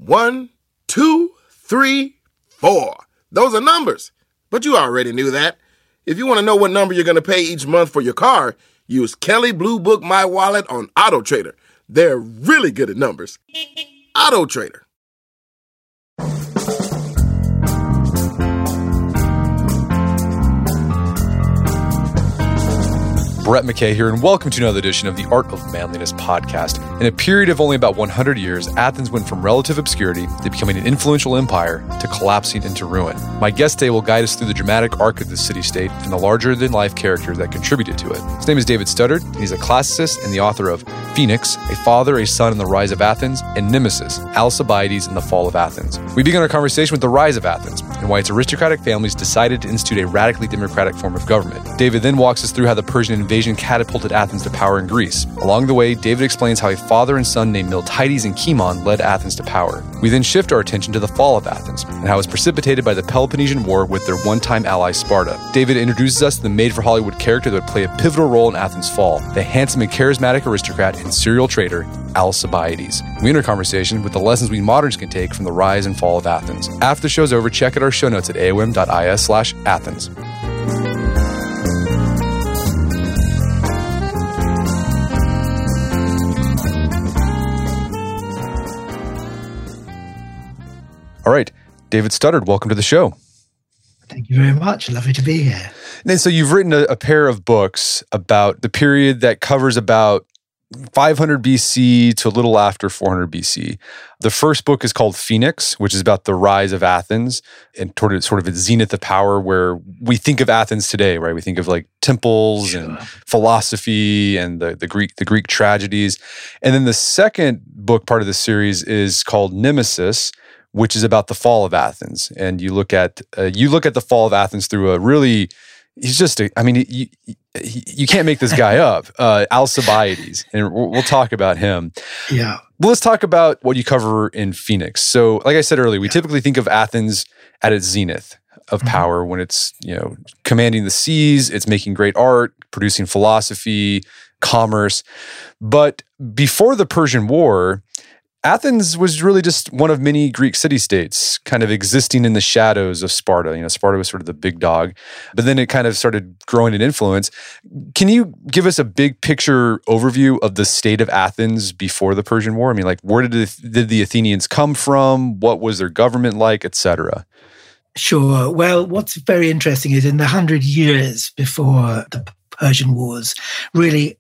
1, 2, 3, 4. Those are numbers. But you already knew that. If you want to know what number you're going to pay each month for your car, use Kelley Blue Book My Wallet on AutoTrader. They're really good at numbers. AutoTrader. Brett McKay here, and welcome to another edition of the Art of Manliness podcast. In a period of only about 100 years, Athens went from relative obscurity to becoming an influential empire to collapsing into ruin. My guest today will guide us through the dramatic arc of the city-state and the larger-than-life characters that contributed to it. His name is David Studdard. He's a classicist and the author of Phoenix, A Father, a Son, and the Rise of Athens, and Nemesis, Alcibiades and the Fall of Athens. We begin our conversation with the rise of Athens and why its aristocratic families decided to institute a radically democratic form of government. David then walks us through how the Persian invasion catapulted Athens to power in Greece. Along the way, David explains how a father and son named Miltiades and Cimon led Athens to power. We then shift our attention to the fall of Athens and how it was precipitated by the Peloponnesian War with their one-time ally Sparta. David introduces us to the made-for-Hollywood character that would play a pivotal role in Athens' fall, the handsome and charismatic aristocrat and serial traitor Alcibiades. We enter conversation with the lessons we moderns can take from the rise and fall of Athens. After the show's over, check out our show notes at aom.is/Athens. All right, David Studdard, welcome to the show. Thank you very much. Lovely to be here. And so you've written a pair of books about the period that covers about 500 BC to a little after 400 BC. The first book is called Phoenix, which is about the rise of Athens and sort of its zenith of power, where we think of Athens today, right? We think of like temples and philosophy and the Greek tragedies. And then the second book part of the series is called Nemesis, which is about the fall of Athens. And you look at the fall of Athens through a really, you can't make this guy up, Alcibiades, and we'll talk about him. Yeah. Well, let's talk about what you cover in Phoenix. So, like I said earlier, we typically think of Athens at its zenith of power when it's, commanding the seas, it's making great art, producing philosophy, commerce. But before the Persian War, Athens was really just one of many Greek city-states kind of existing in the shadows of Sparta. Sparta was sort of the big dog, but then it kind of started growing in influence. Can you give us a big picture overview of the state of Athens before the Persian War? I mean, like, where did the Athenians come from? What was their government like, et cetera? Sure. Well, what's very interesting is in the 100 years before the Persian Wars, really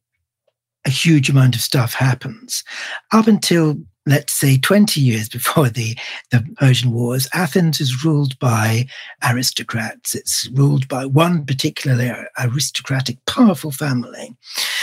a huge amount of stuff happens. Up until, let's say, 20 years before the Persian Wars, Athens is ruled by aristocrats. It's ruled by one particularly aristocratic, powerful family.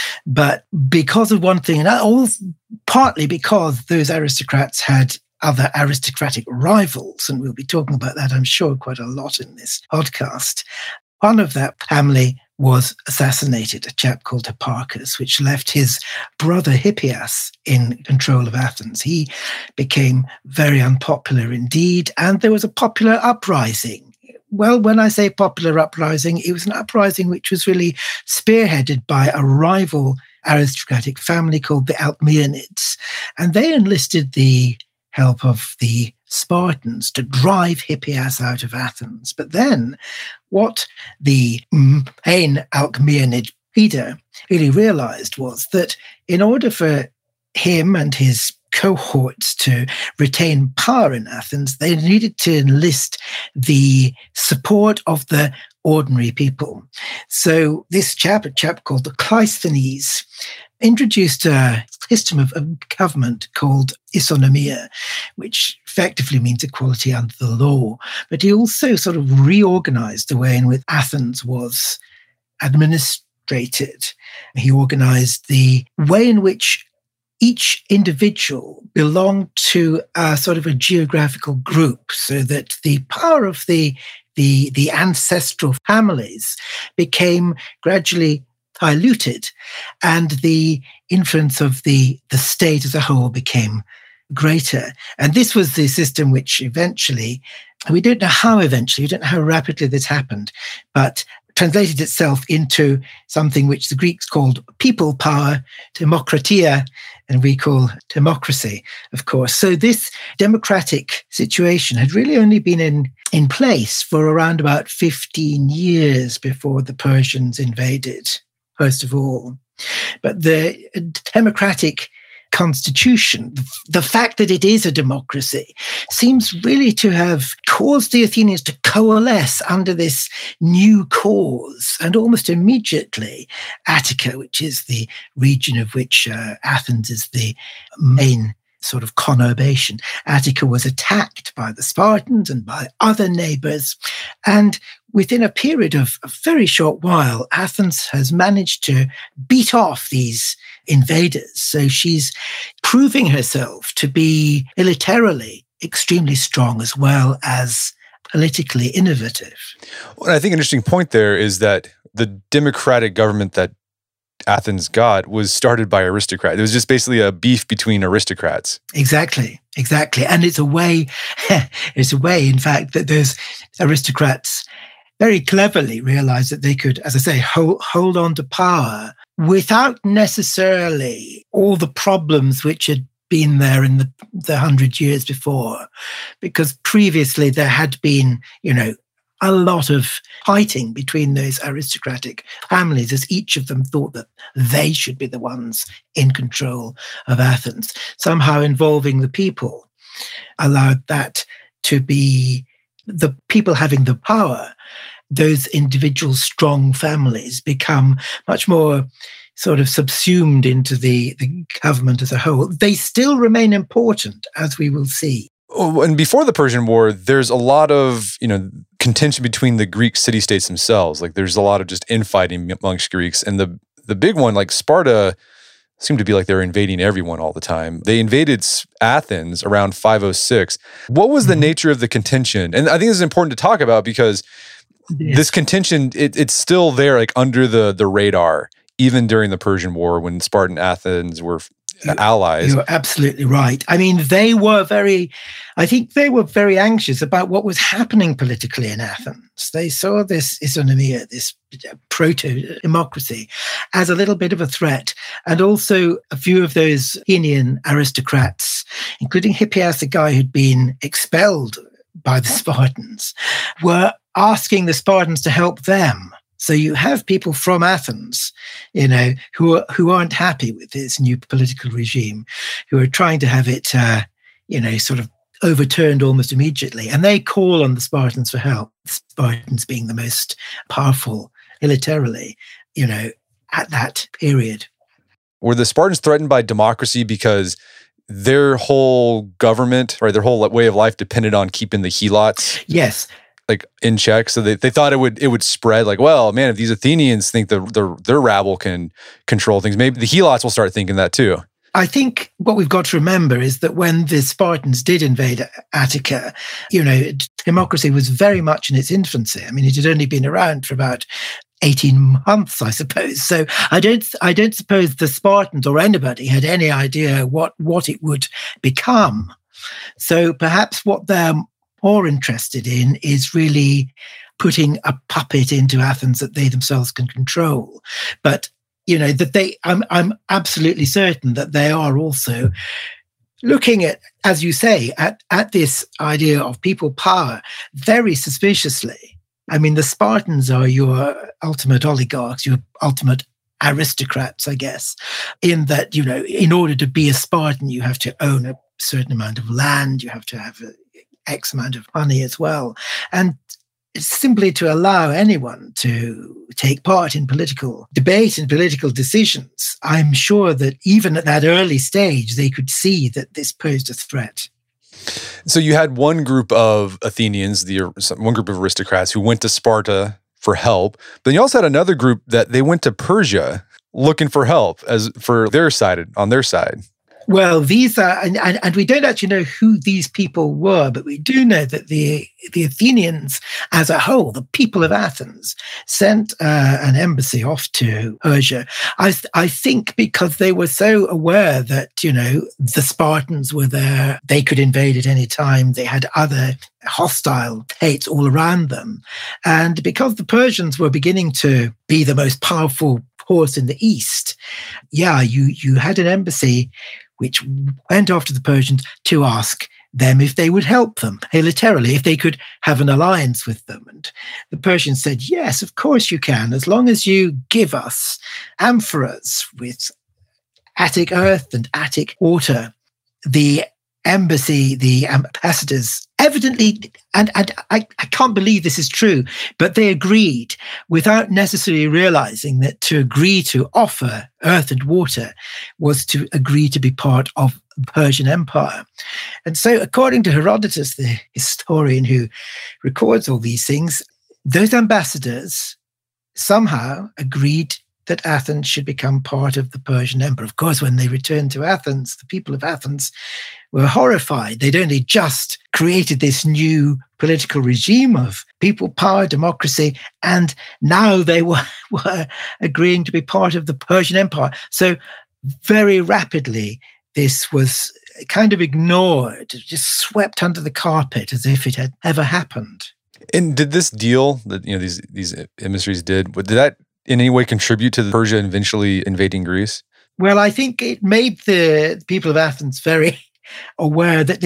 But because of one thing, and partly because those aristocrats had other aristocratic rivals, and we'll be talking about that, I'm sure, quite a lot in this podcast. One of that family was assassinated, a chap called Hipparchus, which left his brother Hippias in control of Athens. He became very unpopular indeed, and there was a popular uprising. Well, when I say popular uprising, it was an uprising which was really spearheaded by a rival aristocratic family called the Alcmaeonids, and they enlisted the help of the Spartans to drive Hippias out of Athens. But then what the main Alcmaeonid leader really realized was that in order for him and his cohorts to retain power in Athens, they needed to enlist the support of the ordinary people. So this chap, a chap called the Cleisthenes, introduced a system of government called isonomia, which effectively means equality under the law. But he also sort of reorganized the way in which Athens was administrated. He organized the way in which each individual belonged to a sort of a geographical group, so that the power of the ancestral families became gradually diluted, and the influence of the state as a whole became greater. And this was the system which eventually, we don't know how rapidly this happened, but translated itself into something which the Greeks called people power, demokratia, and we call democracy, of course. So this democratic situation had really only been in place for around about 15 years before the Persians invaded, first of all. But the democratic constitution, the fact that it is a democracy, seems really to have caused the Athenians to coalesce under this new cause. And almost immediately, Attica, which is the region of which Athens is the main sort of conurbation, Attica was attacked by the Spartans and by other neighbors. And within a period of a very short while, Athens has managed to beat off these invaders. So she's proving herself to be militarily extremely strong as well as politically innovative. Well, I think an interesting point there is that the democratic government that Athens got was started by aristocrats. It was just basically a beef between aristocrats. Exactly. And it's a way, in fact, that those aristocrats very cleverly realized that they could, as I say, hold on to power without necessarily all the problems which had been there in the 100 years before. Because previously there had been, a lot of fighting between those aristocratic families, as each of them thought that they should be the ones in control of Athens. Somehow involving the people allowed that to be the people having the power. Those individual strong families become much more sort of subsumed into the government as a whole. They still remain important, as we will see. Oh, and before the Persian War, there's a lot of, contention between the Greek city-states themselves. Like there's a lot of just infighting amongst Greeks. And the big one, like Sparta, seemed to be like they were invading everyone all the time. They invaded Athens around 506. What was the nature of the contention? And I think this is important to talk about because this contention, it's still there, like under the radar, even during the Persian War when Spartan Athens were allies. You're absolutely right. I mean, they were very anxious about what was happening politically in Athens. They saw this isonomia, this proto-democracy, as a little bit of a threat. And also a few of those Athenian aristocrats, including Hippias, the guy who'd been expelled by the Spartans, were asking the Spartans to help them. So you have people from Athens, who aren't happy with this new political regime, who are trying to have it, sort of overturned almost immediately. And they call on the Spartans for help, the Spartans being the most powerful militarily, at that period. Were the Spartans threatened by democracy because their whole government, or their whole way of life depended on keeping the helots? Yes. Like in check, so they thought it would spread. Like, well, man, if these Athenians think their rabble can control things, maybe the helots will start thinking that too. I think what we've got to remember is that when the Spartans did invade Attica, democracy was very much in its infancy. I mean, it had only been around for about 18 months, I suppose. So I don't suppose the Spartans or anybody had any idea what it would become. So perhaps what they're more interested in is really putting a puppet into Athens that they themselves can control. But, I'm absolutely certain that they are also looking at, as you say, at this idea of people power very suspiciously. I mean, the Spartans are your ultimate oligarchs, your ultimate aristocrats, I guess, in that, in order to be a Spartan, you have to own a certain amount of land, you have to have X amount of money as well. And it's simply to allow anyone to take part in political debate and political decisions. I'm sure that even at that early stage, they could see that this posed a threat. So you had one group of Athenians, one group of aristocrats who went to Sparta for help. But then you also had another group that they went to Persia looking for help on their side. Well, these are, and we don't actually know who these people were, but we do know that the Athenians as a whole, the people of Athens, sent an embassy off to Persia. I think because they were so aware that, the Spartans were there, they could invade at any time. They had other hostile states all around them. And because the Persians were beginning to be the most powerful force in the East, you had an embassy which went off to the Persians to ask them if they would help them militarily, if they could have an alliance with them. And the Persians said, yes, of course you can, as long as you give us amphoras with Attic earth and Attic water. The embassy, the ambassadors, evidently, and I can't believe this is true, but they agreed without necessarily realizing that to agree to offer earth and water was to agree to be part of the Persian Empire. And so, according to Herodotus, the historian who records all these things, those ambassadors somehow agreed that Athens should become part of the Persian Empire. Of course, when they returned to Athens, the people of Athens were horrified. They'd only just created this new political regime of people power, democracy, and now they were agreeing to be part of the Persian Empire. So very rapidly, this was kind of ignored, just swept under the carpet as if it had never happened. And did this deal that these emissaries did that in any way contribute to Persia eventually invading Greece? Well, I think it made the people of Athens very aware that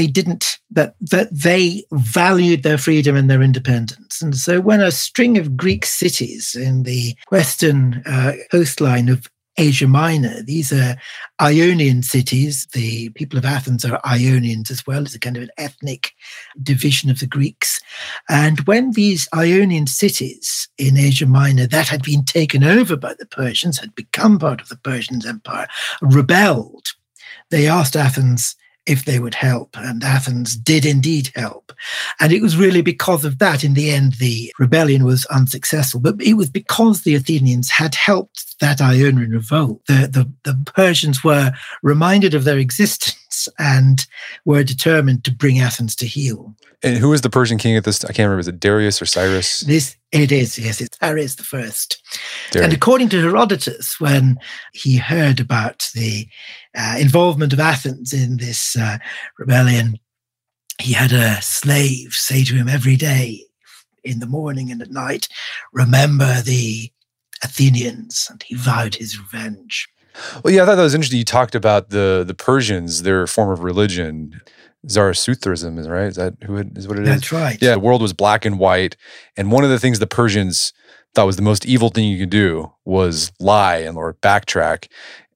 that they valued their freedom and their independence. And so when a string of Greek cities in the western coastline of Asia Minor, these are Ionian cities. The people of Athens are Ionians as well. It's a kind of an ethnic division of the Greeks. And when these Ionian cities in Asia Minor that had been taken over by the Persians, had become part of the Persian Empire, rebelled, they asked Athens if they would help, and Athens did indeed help. And it was really because of that, in the end, the rebellion was unsuccessful. But it was because the Athenians had helped that Ionian revolt. The Persians were reminded of their existence and were determined to bring Athens to heel. And who was the Persian king at this? I can't remember. Is it Darius or Cyrus? It is, yes. It's Darius the First. And according to Herodotus, when he heard about the involvement of Athens in this rebellion, he had a slave say to him every day, in the morning and at night, remember the Athenians, and he vowed his revenge. Well, yeah, I thought that was interesting. You talked about the Persians, their form of religion. Zoroastrianism, is right? Is that is what it is? That's right. Yeah, the world was black and white. And one of the things the Persians thought was the most evil thing you could do was lie or backtrack.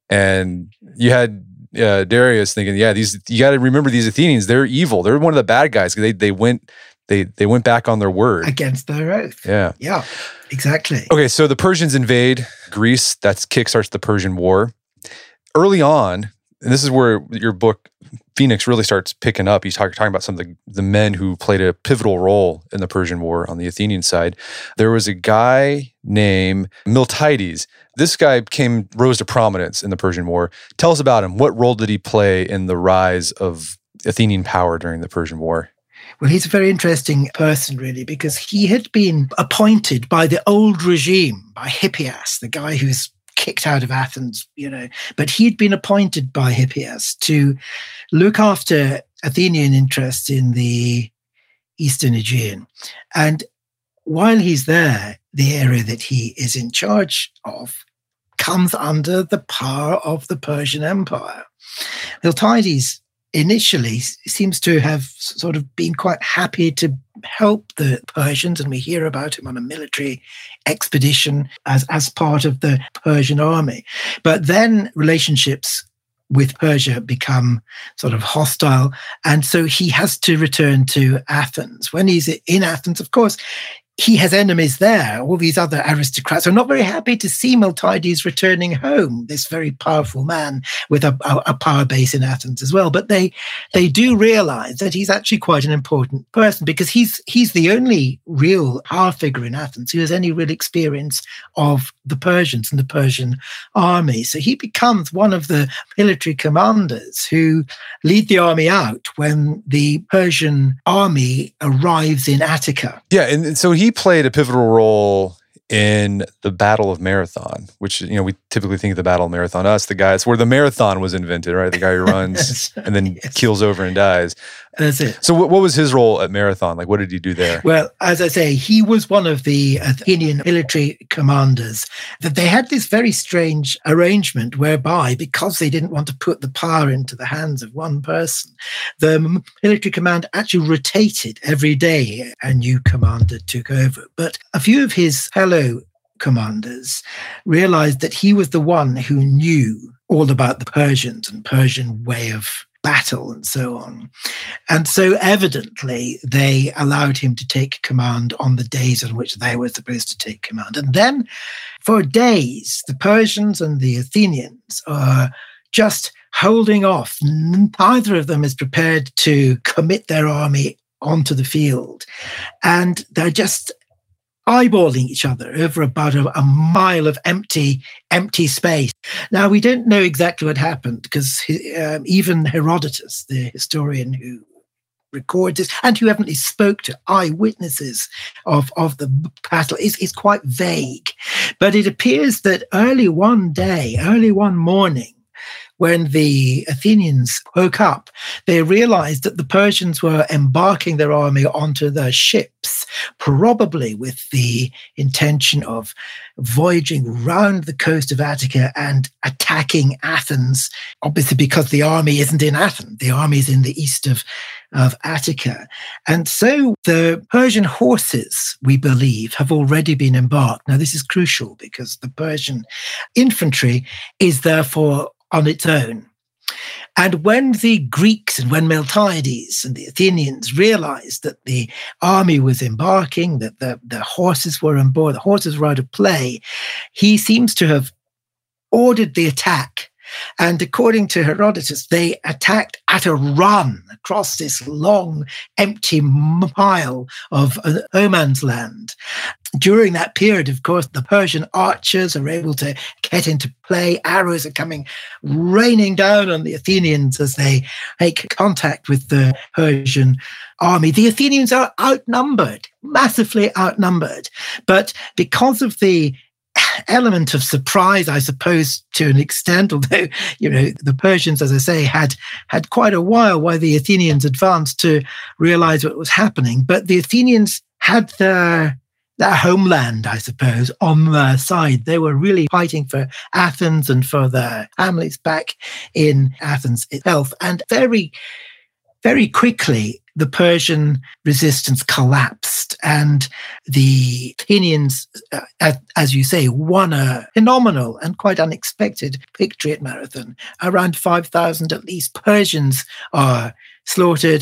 And you had Darius thinking, you got to remember these Athenians, they're evil. They're one of the bad guys. They went back on their word. Against their oath. Yeah. Yeah, exactly. Okay, so the Persians invade Greece. That kickstarts the Persian War. Early on, and this is where your book, Phoenix, really starts picking up. He's talking about some of the men who played a pivotal role in the Persian War on the Athenian side. There was a guy named Miltiades. This guy rose to prominence in the Persian War. Tell us about him. What role did he play in the rise of Athenian power during the Persian War? Well, he's a very interesting person, really, because he had been appointed by the old regime, by Hippias, the guy who's kicked out of Athens, but he'd been appointed by Hippias to look after Athenian interests in the Eastern Aegean. And while he's there, the area that he is in charge of comes under the power of the Persian Empire. Miltiades initially seems to have sort of been quite happy to help the Persians, and we hear about him on a military expedition as part of the Persian army. But then relationships with Persia become sort of hostile, and so he has to return to Athens. When he's in Athens, of course, he has enemies there. All these other aristocrats are not very happy to see Miltiades returning home, this very powerful man with a power base in Athens as well. But they do realize that he's actually quite an important person, because he's the only real power figure in Athens who has any real experience of the Persians and the Persian army. So he becomes one of the military commanders who lead the army out when the Persian army arrives in Attica. Yeah, and so he played a pivotal role in the Battle of Marathon, which, we typically think of the Battle of Marathon. The guys where the marathon was invented, right? The guy who runs and then keels over and dies. That's it. So what was his role at Marathon? Like, what did he do there? Well, as I say, he was one of the Athenian military commanders. That they had this very strange arrangement whereby, because they didn't want to put the power into the hands of one person, the military command actually rotated every day. A new commander took over. But a few of his fellow commanders realized that he was the one who knew all about the Persians and Persian way of battle and so on. And so evidently they allowed him to take command on the days on which they were supposed to take command. And then for days, the Persians and the Athenians are just holding off. Neither of them is prepared to commit their army onto the field. And they're just eyeballing each other over about a mile of empty space. Now, we don't know exactly what happened, because even Herodotus, the historian who records this, and who evidently spoke to eyewitnesses of the battle, is quite vague. But it appears that early one morning, when the Athenians woke up, they realized that the Persians were embarking their army onto their ships, probably with the intention of voyaging round the coast of Attica and attacking Athens, obviously because the army isn't in Athens. The army is in the east of Attica. And so the Persian horses, we believe, have already been embarked. Now, this is crucial because the Persian infantry is therefore on its own. And when the Greeks and when Miltiades and the Athenians realized that the army was embarking, that the horses were on board, the horses were out of play, he seems to have ordered the attack. And according to Herodotus, they attacked at a run across this long, empty mile of no man's land. During that period, of course, the Persian archers are able to get into play. Arrows are coming raining down on the Athenians as they make contact with the Persian army. The Athenians are outnumbered, massively outnumbered. But because of the element of surprise, I suppose, to an extent, although, the Persians, as I say, had quite a while the Athenians advanced to realize what was happening. But the Athenians had their homeland, I suppose, on their side. They were really fighting for Athens and for their families back in Athens itself. And very, very quickly, the Persian resistance collapsed, and the Athenians, as you say, won a phenomenal and quite unexpected victory at Marathon. Around 5,000 at least Persians are slaughtered.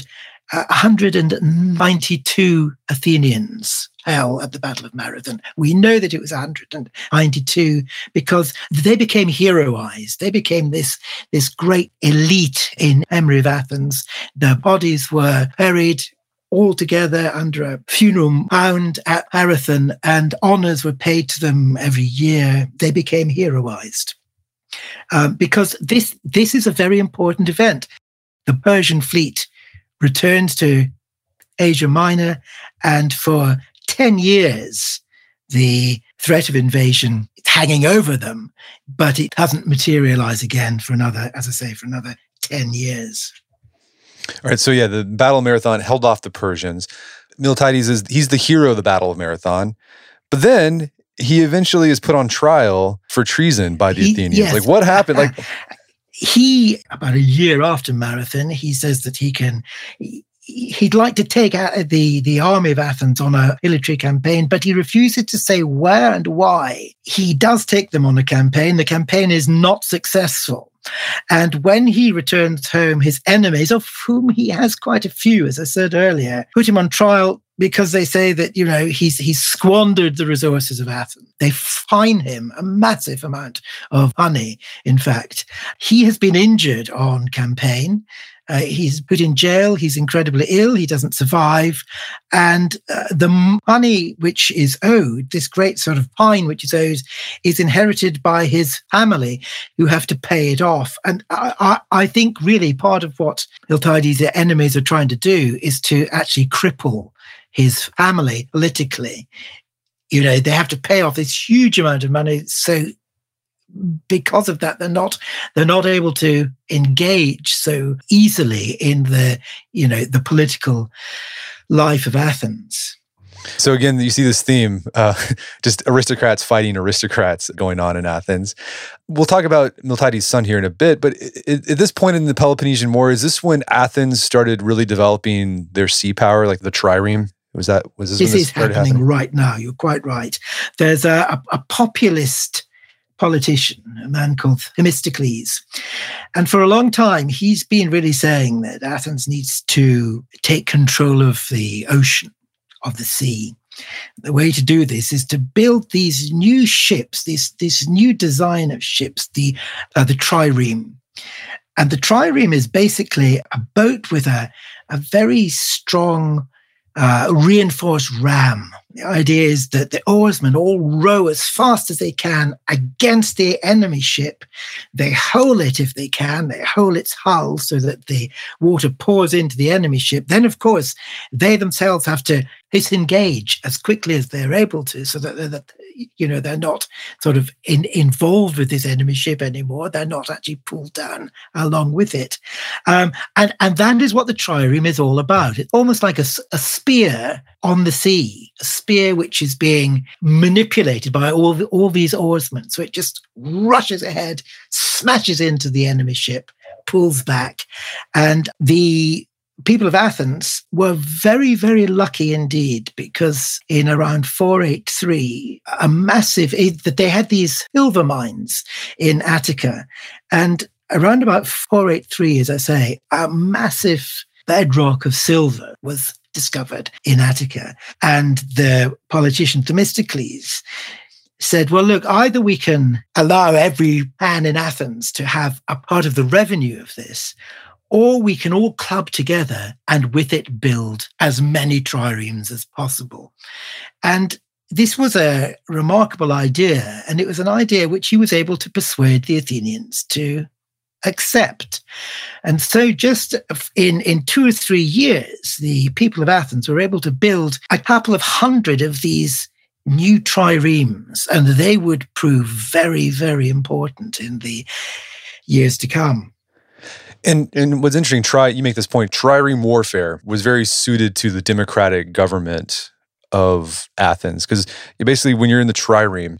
192 Athenians fell at the Battle of Marathon. We know that it was 192 because they became heroized. They became this great elite in memory of Athens. Their bodies were buried all together under a funeral mound at Marathon, and honors were paid to them every year. They became heroized because this is a very important event. The Persian fleet returns to Asia Minor, and for 10 years, the threat of invasion is hanging over them, but it doesn't materialize again for another 10 years. All right, so yeah, the Battle of Marathon held off the Persians. Miltiades he's the hero of the Battle of Marathon, but then he eventually is put on trial for treason by the Athenians. Yes. Like, what happened? He, about a year after Marathon, he says that he'd like to take out the army of Athens on a military campaign, but he refuses to say where and why. He does take them on a campaign. The campaign is not successful. And when he returns home, his enemies, of whom he has quite a few, as I said earlier, put him on trial because they say that, he's squandered the resources of Athens. They fine him a massive amount of money, in fact. He has been injured on campaign. He's put in jail. He's incredibly ill. He doesn't survive. And the money which is owed, this great sort of fine which is owed, is inherited by his family, who have to pay it off. And I think really part of what Miltiades' enemies are trying to do is to actually cripple his family politically. They have to pay off this huge amount of money. So because of that, they're not able to engage so easily in the political life of Athens. So again, you see this theme, just aristocrats fighting aristocrats going on in Athens. We'll talk about Miltiades' son here in a bit, but at this point in the Peloponnesian War, is this when Athens started really developing their sea power, like the trireme? Was this when this is started happening right now? You're quite right. There's a populist politician, a man called Themistocles. And for a long time, he's been really saying that Athens needs to take control of the ocean, of the sea. The way to do this is to build these new ships, this new design of ships, the trireme. And the trireme is basically a boat with a very strong reinforced ram. The idea is that the oarsmen all row as fast as they can against the enemy ship. They hole it if they can. They hole its hull so that the water pours into the enemy ship. Then, of course, they themselves have to disengage as quickly as they're able to, so that they're not sort of involved with this enemy ship anymore. They're not actually pulled down along with it. And that is what the trireme is all about. It's almost like a spear on the sea, a spear which is being manipulated by all these oarsmen. So it just rushes ahead, smashes into the enemy ship, pulls back. And the people of Athens were very, very lucky indeed, because in around 483, they had these silver mines in Attica. And around about 483, as I say, a massive bedrock of silver was discovered in Attica. And the politician Themistocles said, well, look, either we can allow every man in Athens to have a part of the revenue of this, or we can all club together and with it build as many triremes as possible. And this was a remarkable idea, and it was an idea which he was able to persuade the Athenians to accept. And so just in 2 or 3 years, the people of Athens were able to build a couple of hundred of these new triremes, and they would prove very, very important in the years to come. And what's interesting, you make this point, trireme warfare was very suited to the democratic government of Athens, because basically when you're in the trireme,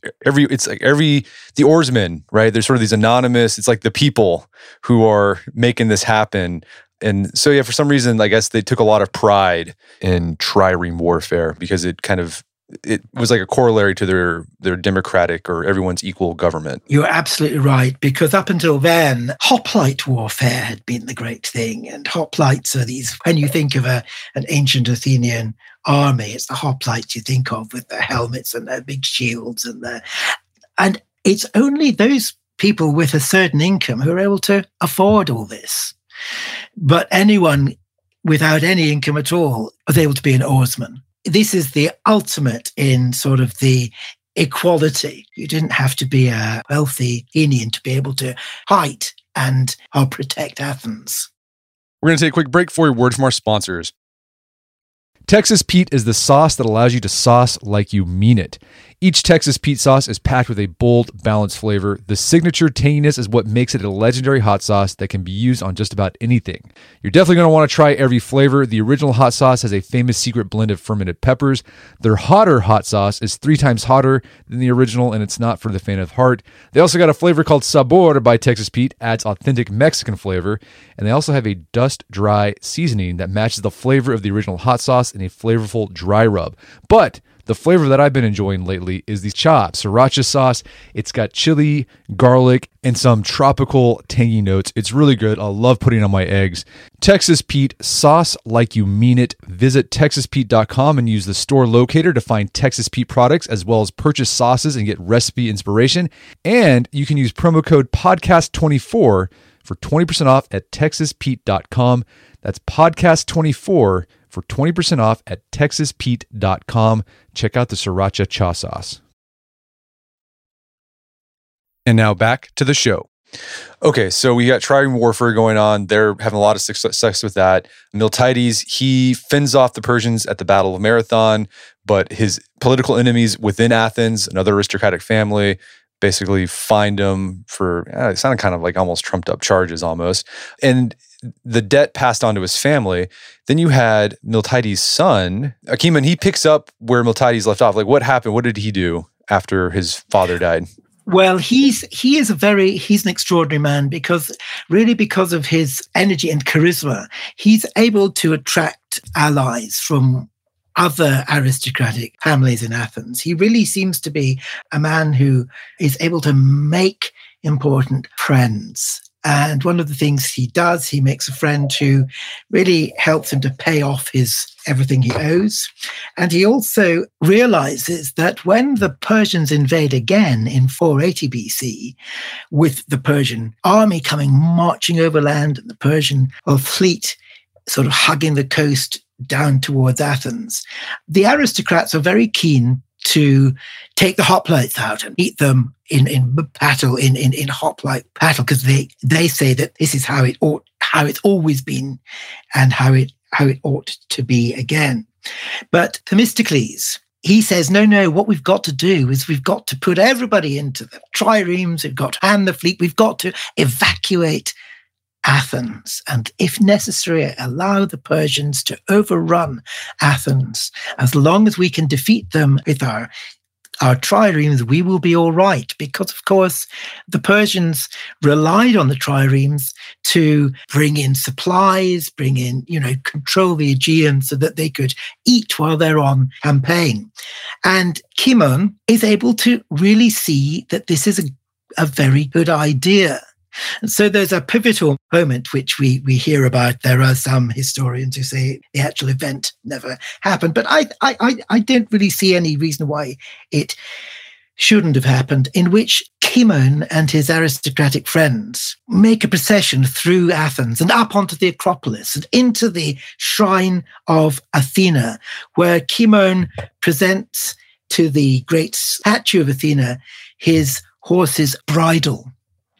the oarsmen, right? There's sort of these anonymous, it's like the people who are making this happen. And so, for some reason, I guess they took a lot of pride in trireme warfare because it was like a corollary to their democratic or everyone's equal government. You're absolutely right, because up until then, hoplite warfare had been the great thing. And hoplites are these, when you think of an ancient Athenian army, it's the hoplites you think of with their helmets and their big shields. And it's only those people with a certain income who are able to afford all this. But anyone without any income at all was able to be an oarsman. This is the ultimate in sort of the equality. You didn't have to be a wealthy Athenian to be able to fight and protect Athens. We're going to take a quick break for a word from our sponsors. Texas Pete is the sauce that allows you to sauce like you mean it. Each Texas Pete sauce is packed with a bold, balanced flavor. The signature tanginess is what makes it a legendary hot sauce that can be used on just about anything. You're definitely going to want to try every flavor. The original hot sauce has a famous secret blend of fermented peppers. Their hotter hot sauce is 3 times hotter than the original, and it's not for the faint of heart. They also got a flavor called Sabor by Texas Pete, adds authentic Mexican flavor, and they also have a dust-dry seasoning that matches the flavor of the original hot sauce in a flavorful dry rub. But the flavor that I've been enjoying lately is the sriracha sauce. It's got chili, garlic, and some tropical tangy notes. It's really good. I love putting it on my eggs. Texas Pete, sauce like you mean it. Visit TexasPete.com and use the store locator to find Texas Pete products, as well as purchase sauces and get recipe inspiration. And you can use promo code podcast24 for 20% off at TexasPete.com. That's podcast24 for 20% off at TexasPete.com. Check out the Sriracha Cha Sauce. And now back to the show. Okay, so we got trireme warfare going on. They're having a lot of success with that. Miltiades, he fends off the Persians at the Battle of Marathon, but his political enemies within Athens, another aristocratic family, basically fined him for, it sounded kind of like almost trumped up charges almost. And the debt passed on to his family. Then you had Miltiades' son, Achaemon. He picks up where Miltiades left off. Like, what happened? What did he do after his father died? Well, he's an extraordinary man because of his energy and charisma, he's able to attract allies from other aristocratic families in Athens. He really seems to be a man who is able to make important friends. And one of the things he does, he makes a friend who really helps him to pay off everything he owes. And he also realizes that when the Persians invade again in 480 BC, with the Persian army coming marching overland and the Persian fleet sort of hugging the coast down towards Athens, the aristocrats are very keen to take the hoplites out and eat them in battle, in hoplite battle, because they say that this is how it's always been and how it ought to be again. But Themistocles, he says, no, what we've got to do is we've got to put everybody into the triremes, we've got to hand the fleet, we've got to evacuate Athens, and if necessary, allow the Persians to overrun Athens. As long as we can defeat them with our triremes, we will be all right. Because, of course, the Persians relied on the triremes to bring in supplies, control the Aegean so that they could eat while they're on campaign. And Achaemon is able to really see that this is a very good idea. And so there's a pivotal moment which we hear about. There are some historians who say the actual event never happened, but I don't really see any reason why it shouldn't have happened, in which Achaemon and his aristocratic friends make a procession through Athens and up onto the Acropolis and into the shrine of Athena, where Achaemon presents to the great statue of Athena his horse's bridle.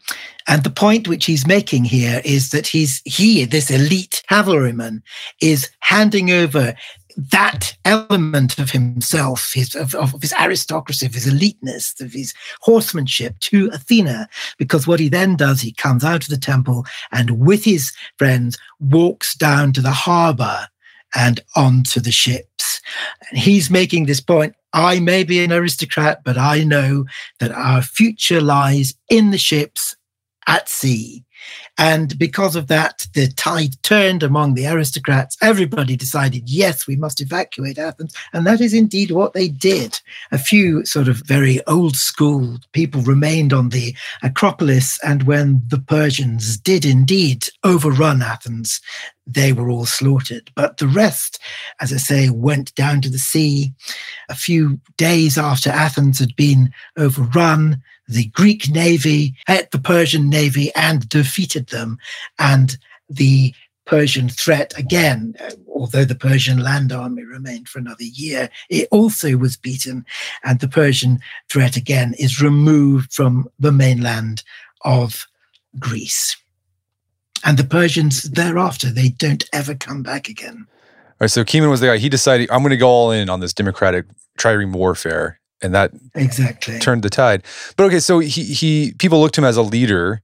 And the point which he's making here is that this elite cavalryman, is handing over that element of himself, of his aristocracy, of his eliteness, of his horsemanship to Athena. Because what he then does, he comes out of the temple and with his friends walks down to the harbor and onto the ships. And he's making this point: I may be an aristocrat, but I know that our future lies in the ships at sea. And because of that, the tide turned among the aristocrats. Everybody decided, yes, we must evacuate Athens. And that is indeed what they did. A few sort of very old school people remained on the Acropolis. And when the Persians did indeed overrun Athens, they were all slaughtered. But the rest, as I say, went down to the sea. A few days after Athens had been overrun, the Greek navy hit the Persian navy and defeated them. And the Persian threat, again, although the Persian land army remained for another year, it also was beaten. And the Persian threat, again, is removed from the mainland of Greece. And the Persians thereafter, they don't ever come back again. All right, so Achaemon was the guy. He decided, I'm going to go all in on this democratic trireme warfare. And that exactly turned the tide. But okay, so he people looked to him as a leader,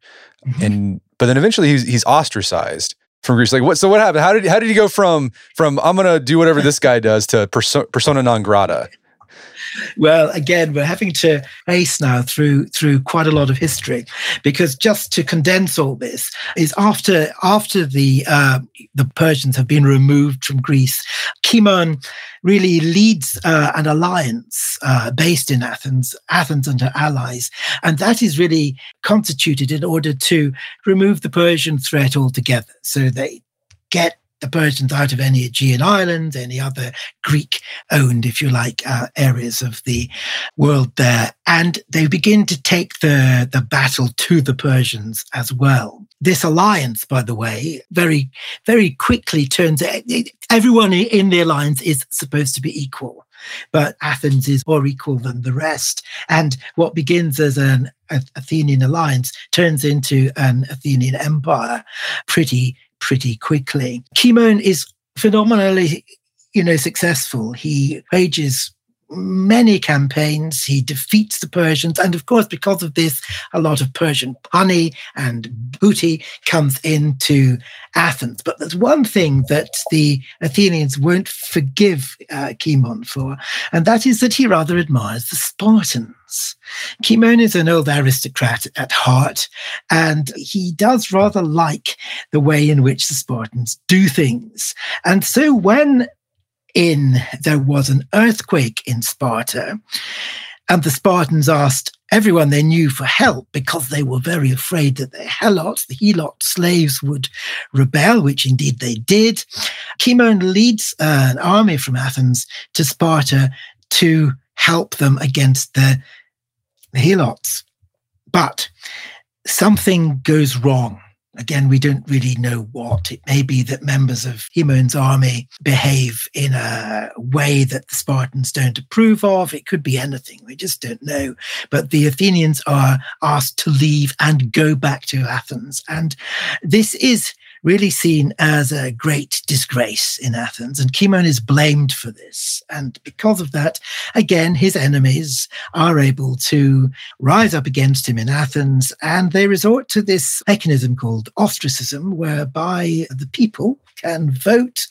but then eventually he's ostracized from Greece. Like, what happened? How did he go from I'm gonna do whatever this guy does to persona non grata? Well, again, we're having to pace now through quite a lot of history, because just to condense all this is after the Persians have been removed from Greece, Cimon really leads an alliance based in Athens and her allies, and that is really constituted in order to remove the Persian threat altogether. So they get the Persians out of any Aegean islands, any other Greek-owned, if you like, areas of the world there. And they begin to take the battle to the Persians as well. This alliance, by the way, very, very quickly turns... Everyone in the alliance is supposed to be equal, but Athens is more equal than the rest. And what begins as an Athenian alliance turns into an Athenian empire pretty quickly. Cimon is phenomenally, successful. He wages many campaigns. He defeats the Persians. And of course, because of this, a lot of Persian money and booty comes into Athens. But there's one thing that the Athenians won't forgive Cimon for, and that is that he rather admires the Spartans. Cimon is an old aristocrat at heart, and he does rather like the way in which the Spartans do things. And so when there was an earthquake in Sparta, and the Spartans asked everyone they knew for help because they were very afraid that the Helot slaves would rebel, which indeed they did. Cimon leads an army from Athens to Sparta to help them against the Helots. But something goes wrong. Again, we don't really know what. It may be that members of Cimon's army behave in a way that the Spartans don't approve of. It could be anything. We just don't know. But the Athenians are asked to leave and go back to Athens. And this is really seen as a great disgrace in Athens, and Cimon is blamed for this. And because of that, again, his enemies are able to rise up against him in Athens, and they resort to this mechanism called ostracism, whereby the people can vote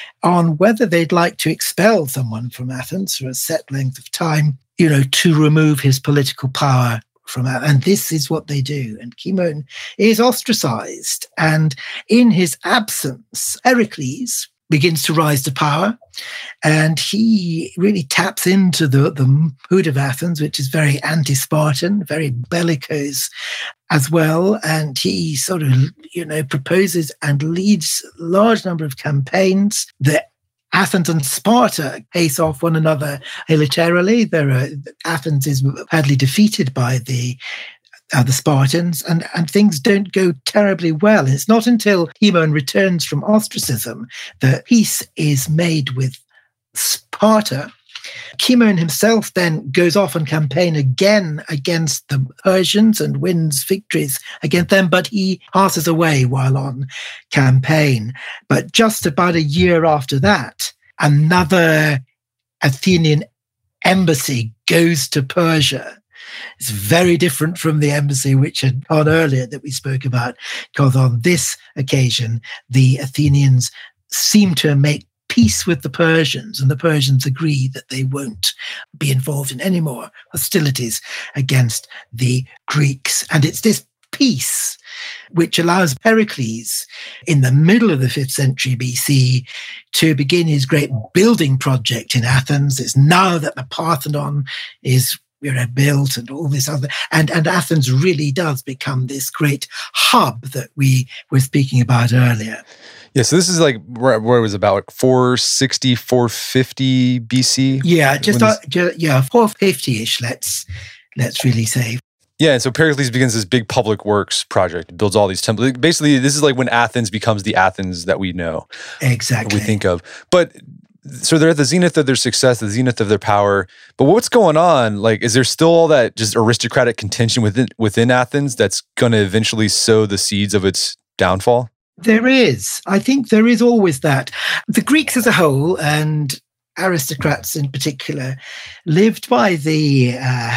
on whether they'd like to expel someone from Athens for a set length of time, to remove his political power from out. And this is what they do. And Cimon is ostracized. And in his absence, Pericles begins to rise to power. And he really taps into the mood of Athens, which is very anti-Spartan, very bellicose as well. And he sort of, proposes and leads a large number of campaigns that Athens and Sparta face off one another militarily. Athens is badly defeated by the Spartans, and things don't go terribly well. And it's not until Cimon returns from ostracism that peace is made with Sparta. Cimon himself then goes off on campaign again against the Persians and wins victories against them, but he passes away while on campaign. But just about a year after that, another Athenian embassy goes to Persia. It's very different from the embassy which had gone earlier that we spoke about, because on this occasion, the Athenians seem to make peace with the Persians, and the Persians agree that they won't be involved in any more hostilities against the Greeks. And it's this peace which allows Pericles, in the middle of the 5th century BC, to begin his great building project in Athens. It's now that the Parthenon is built and all this other, and Athens really does become this great hub that we were speaking about earlier. Yeah, so this is like where it was about 460, 450 BC. Yeah, 450-ish. Let's really say. Yeah, and so Pericles begins this big public works project, builds all these temples. Basically, this is like when Athens becomes the Athens that we know. Exactly. That we think of. But so they're at the zenith of their success, the zenith of their power. But what's going on? Like, is there still all that just aristocratic contention within Athens that's going to eventually sow the seeds of its downfall? There is. I think there is always that. The Greeks as a whole, and aristocrats in particular, lived by the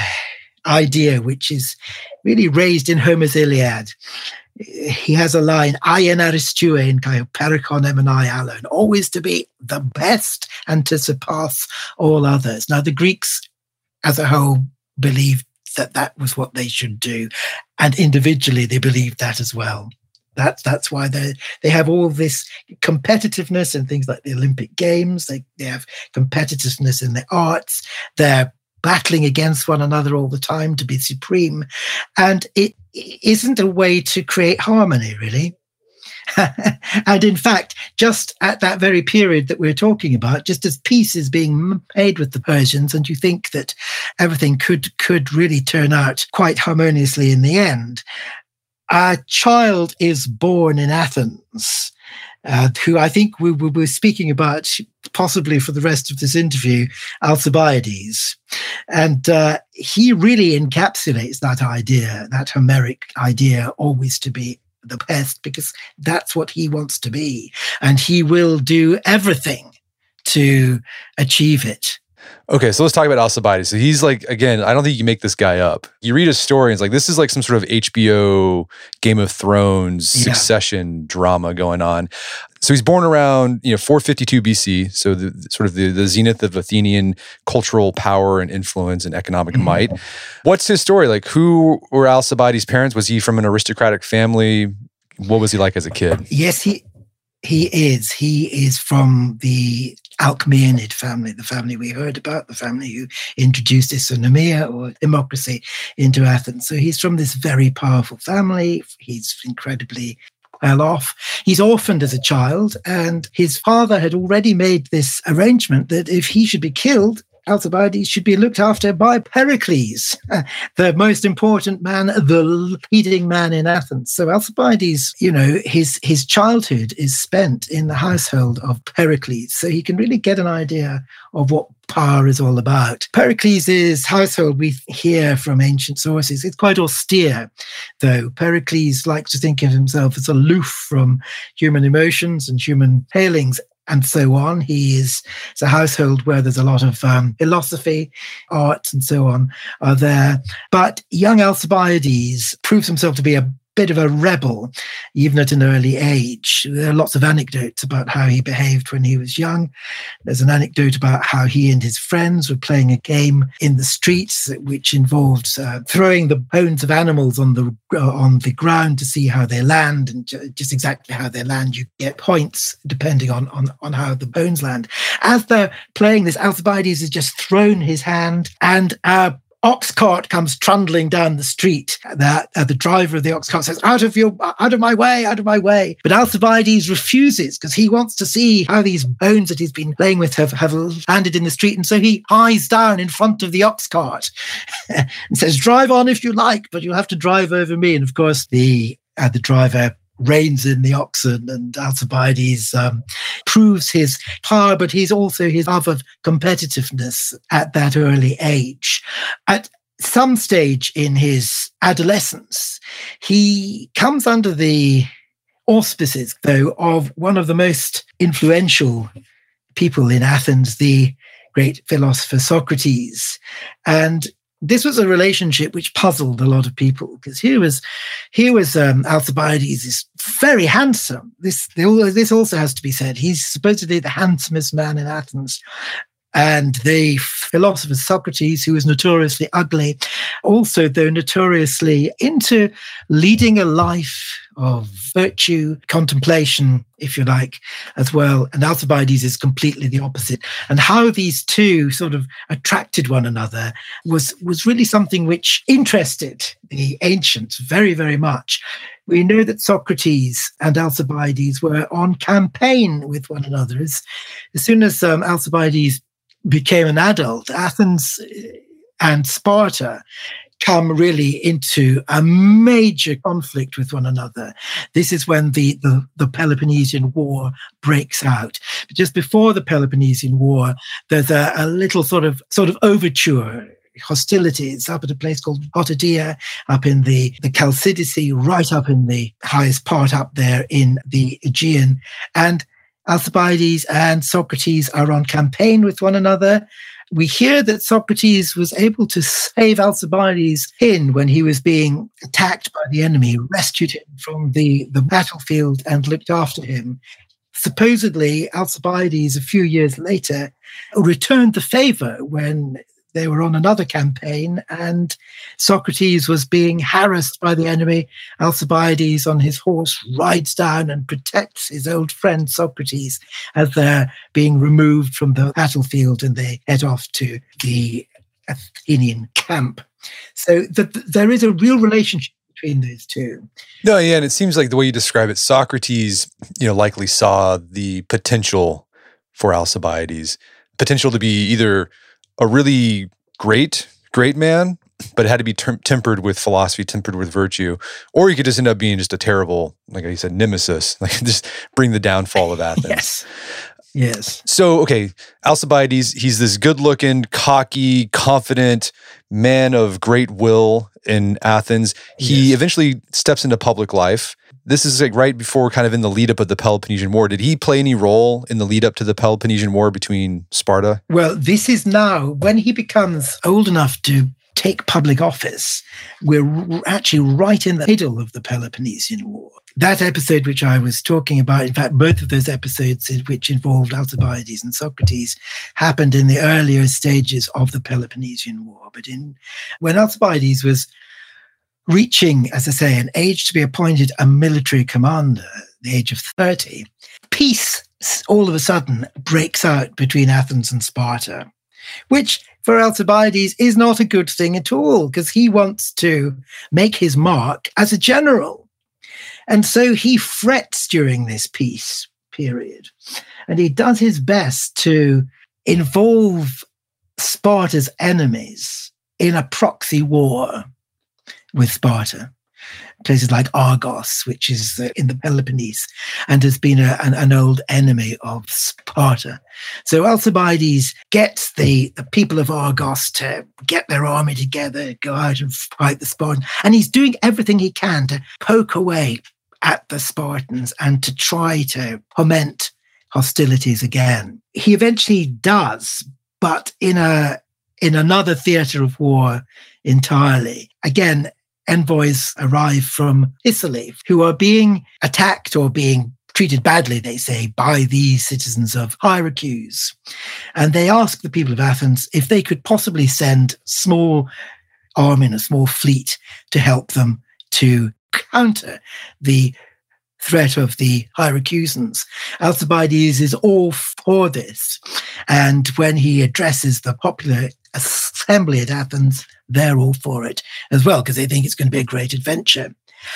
idea which is really raised in Homer's Iliad. He has a line, "Aien aristuen kai perikon emenai alon," always to be the best and to surpass all others. Now, the Greeks as a whole believed that that was what they should do. And individually, they believed that as well. That's why they have all this competitiveness in things like the Olympic Games. They have competitiveness in the arts. They're battling against one another all the time to be supreme. And it isn't a way to create harmony, really. And in fact, just at that very period that we're talking about, just as peace is being made with the Persians, and you think that everything could really turn out quite harmoniously in the end, a child is born in Athens, who I think we were speaking about possibly for the rest of this interview, Alcibiades. And he really encapsulates that idea, that Homeric idea, always to be the best, because that's what he wants to be. And he will do everything to achieve it. Okay, so let's talk about Alcibiades. So he's like, again, I don't think you can make this guy up. You read his story, and it's like, this is like some sort of HBO Game of Thrones succession drama going on. So he's born around 452 BC, so the zenith of Athenian cultural power and influence and economic might. What's his story? Like, who were Alcibiades' parents? Was he from an aristocratic family? What was he like as a kid? Yes, he is. He is from the Alcmaeonid family, the family we heard about, the family who introduced isonomia or democracy into Athens. So he's from this very powerful family. He's incredibly well off. He's orphaned as a child, and his father had already made this arrangement that if he should be killed, Alcibiades should be looked after by Pericles, the most important man, the leading man in Athens. So Alcibiades, his childhood is spent in the household of Pericles. So he can really get an idea of what power is all about. Pericles' household, we hear from ancient sources, it's quite austere, though. Pericles likes to think of himself as aloof from human emotions and human failings, and so on. It's a household where there's a lot of philosophy, arts, and so on are there. But young Alcibiades proves himself to be a bit of a rebel, even at an early age. There are lots of anecdotes about how he behaved when he was young. There's an anecdote about how he and his friends were playing a game in the streets, which involved throwing the bones of animals on the ground to see how they land, and just exactly how they land, you get points depending on how the bones land. As they're playing this, Alcibiades has just thrown his hand, and ox cart comes trundling down the street. The driver of the ox cart says, out of my way. But Alcibiades refuses, because he wants to see how these bones that he's been playing with have landed in the street. And so he hies down in front of the ox cart and says, drive on if you like, but you'll have to drive over me. And of course, the driver reins in the oxen, and Alcibiades proves his power, but he's also his love of competitiveness at that early age. At some stage in his adolescence, he comes under the auspices, though, of one of the most influential people in Athens, the great philosopher Socrates. And this was a relationship which puzzled a lot of people, because here was Alcibiades is very handsome. This also has to be said. He's supposedly the handsomest man in Athens. And the philosopher Socrates, who was notoriously ugly, also, though, notoriously into leading a life of virtue, contemplation, if you like, as well. And Alcibiades is completely the opposite. And how these two sort of attracted one another was really something which interested the ancients very, very much. We know that Socrates and Alcibiades were on campaign with one another. As soon as Alcibiades became an adult, Athens and Sparta come really into a major conflict with one another. This is when the Peloponnesian War breaks out. But just before the Peloponnesian War, there's a little sort of overture, hostilities up at a place called Potidaea, up in the Chalcidice, right up in the highest part up there in the Aegean. And Alcibiades and Socrates are on campaign with one another. We hear that Socrates was able to save Alcibiades when he was being attacked by the enemy, rescued him from the battlefield and looked after him. Supposedly, Alcibiades, a few years later, returned the favor when they were on another campaign and Socrates was being harassed by the enemy. Alcibiades on his horse rides down and protects his old friend Socrates as they're being removed from the battlefield, and they head off to the Athenian camp. So there is a real relationship between those two. No, yeah, and it seems like the way you describe it, Socrates, likely saw the potential for Alcibiades, potential to be either a really great man, but it had to be tempered with philosophy, tempered with virtue, or you could just end up being just a terrible, like you said, nemesis, like just bring the downfall of Athens. Yes. So, okay, Alcibiades, he's this good-looking, cocky, confident man of great will in Athens. He eventually steps into public life. This is like right before, kind of in the lead up of the Peloponnesian War. Did he play any role in the lead up to the Peloponnesian War between Sparta? Well, this is now when he becomes old enough to take public office. We're actually right in the middle of the Peloponnesian War. That episode which I was talking about, in fact, both of those episodes which involved Alcibiades and Socrates happened in the earlier stages of the Peloponnesian War. But when Alcibiades was reaching, as I say, an age to be appointed a military commander, the age of 30, peace all of a sudden breaks out between Athens and Sparta, which for Alcibiades is not a good thing at all, because he wants to make his mark as a general. And so he frets during this peace period, and he does his best to involve Sparta's enemies in a proxy war with Sparta. Places like Argos, which is in the Peloponnese, and has been an old enemy of Sparta. So Alcibiades gets the people of Argos to get their army together, go out and fight the Spartans, and he's doing everything he can to poke away at the Spartans and to try to foment hostilities again. He eventually does, but in another theatre of war entirely. Again, envoys arrive from Sicily who are being attacked or being treated badly, they say, by these citizens of Syracuse. And they ask the people of Athens if they could possibly send small army and a small fleet to help them to counter the threat of the Syracusans. Alcibiades is all for this. And when he addresses the popular assembly at Athens, they're all for it as well, because they think it's going to be a great adventure.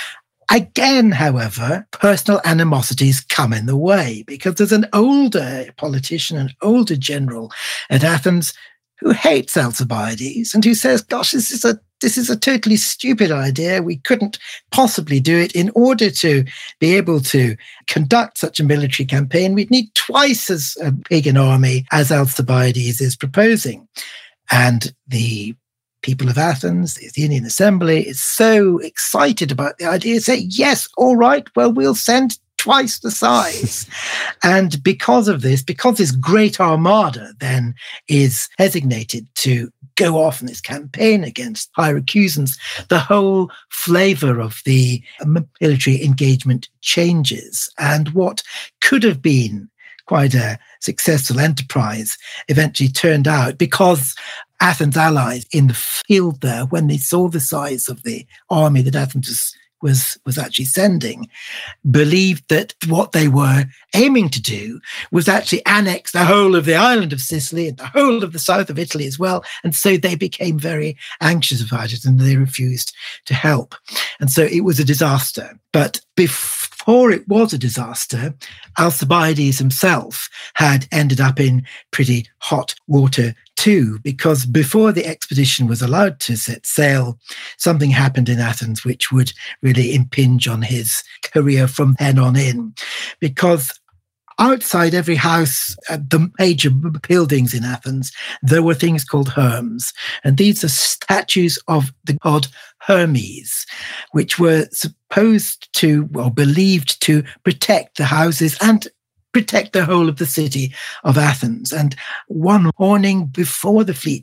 Again, however, personal animosities come in the way, because there's an older politician, an older general at Athens who hates Alcibiades and who says, gosh, this is a totally stupid idea. We couldn't possibly do it. In order to be able to conduct such a military campaign, we'd need twice as big an army as Alcibiades is proposing. And the people of Athens, the Athenian assembly, is so excited about the idea, say, yes, all right, well, we'll send twice the size. And because of this, because this great armada then is designated to go off in this campaign against Syracusans, the whole flavor of the military engagement changes. And what could have been quite a successful enterprise eventually turned out, because Athens' allies in the field there, when they saw the size of the army that Athens was actually sending, believed that what they were aiming to do was actually annex the whole of the island of Sicily and the whole of the south of Italy as well. And so they became very anxious about it and they refused to help. And so it was a disaster. But before it was a disaster, Alcibiades himself had ended up in pretty hot water too, because before the expedition was allowed to set sail, something happened in Athens which would really impinge on his career from then on in. Because outside every house at the major buildings in Athens, there were things called herms. And these are statues of the god Hermes, which were supposed to, or believed to, protect the houses and protect the whole of the city of Athens. And one morning before the fleet